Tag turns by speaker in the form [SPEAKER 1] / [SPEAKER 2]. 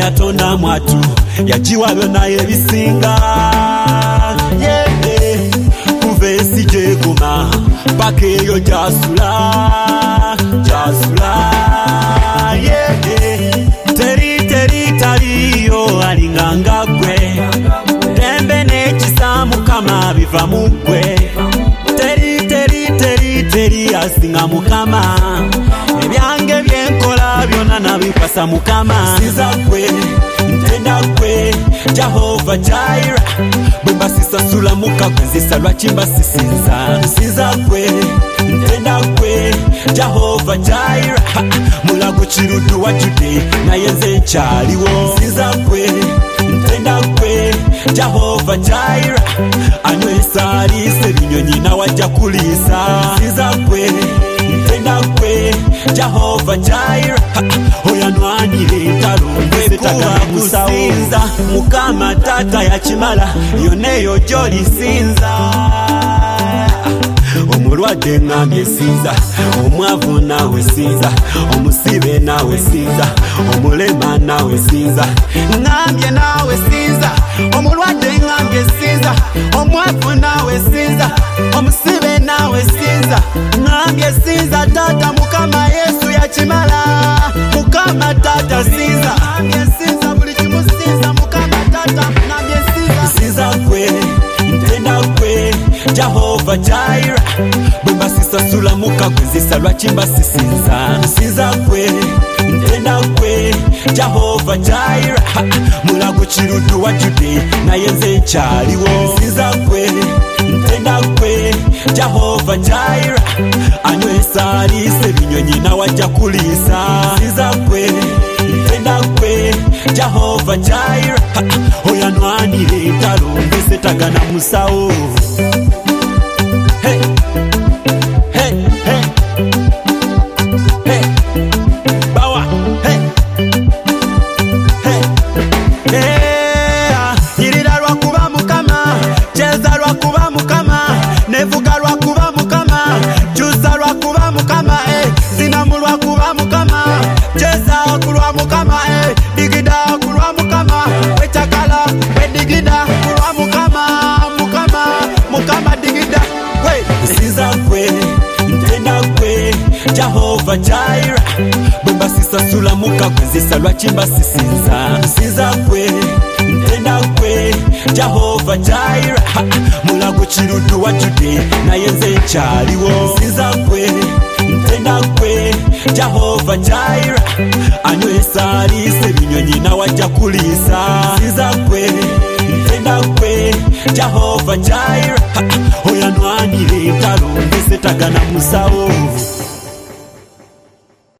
[SPEAKER 1] yatonda mwatu yajiwa byonna ebisinga kuva esi gyeguma paka eyo gyasula teri alinganga gwe dembe n'ekisa Mukama biva mu gwe teri asinga Mukama ebyange byenkola byonna nabikwasa Mukama sinza gwe ntenda gwe Jehova Jaira bwe mbasisasula mukagwe nzisa lwaki mbasisinza sinza gwe ntenda gwe Jehova Jaira mulago kirudu wajjude naye nze nkyaliwo sinza gwe ntenda gwe Jehova Jaira anywesa aliisa ebinyonyi nawajja kuliisa sinza gwe ntenda gwe Jehova Jaira oyanwanire entalo nzetagala kusinza Mukama tata yakimala yonna eyo gy'olisinza omulwadde ngambye sinza omwavu naawe sinza omusibe naawe sinza omulema naawe sinza ngambye naawe sinza omulwadde ngambye sinza omwavu naawe sinza omusibe naawe sinza ngambye sinza tata Mukama Yesu yakimala Mukama tata sinza ngambye sinza buli kimu sinza Mukama tata ngambye sinza gwe ntenda gwe Jehova Jaira bwe mbasisasula mukagwe nzisa lwaki mbasisinza sinza gwe ntenda gwe Jehova Jaira mulago kirudu wajjude naye nze nkyaliwo sinza gwe ntenda gwe Jehova Jaira anywesa aliisa ebinyonyi nawajja kuliisa sinza gwe ntenda gwe Jehova Jaira oyanwanire entalo ngesetagana musawo nyirira lwakuba Mukama cheza lwakuba Mukama nevuga lwakuba Mukama chusa lwakuba Mukama zinamu lwakuba Mukama cheza kulwa Mukama digida kulwa Mukama wechakala wedigida kulwa Mukama digida sinza gwe ntenda gwe Jehova Jaira bwe mbasisasula mukagwe nzisa lwaki mbasisinza sinza gwe ntenda gwe Jehova Jaira mulago kirudu wajjude naye nze nkyaliwo sinza gwe ntenda gwe Jehova Jaira anywesa aliisa ebinyonyi nawajja kuliisa sinza gwe ntenda gwe Jehova Jaira oyanwanire entalo ngesetagana musawo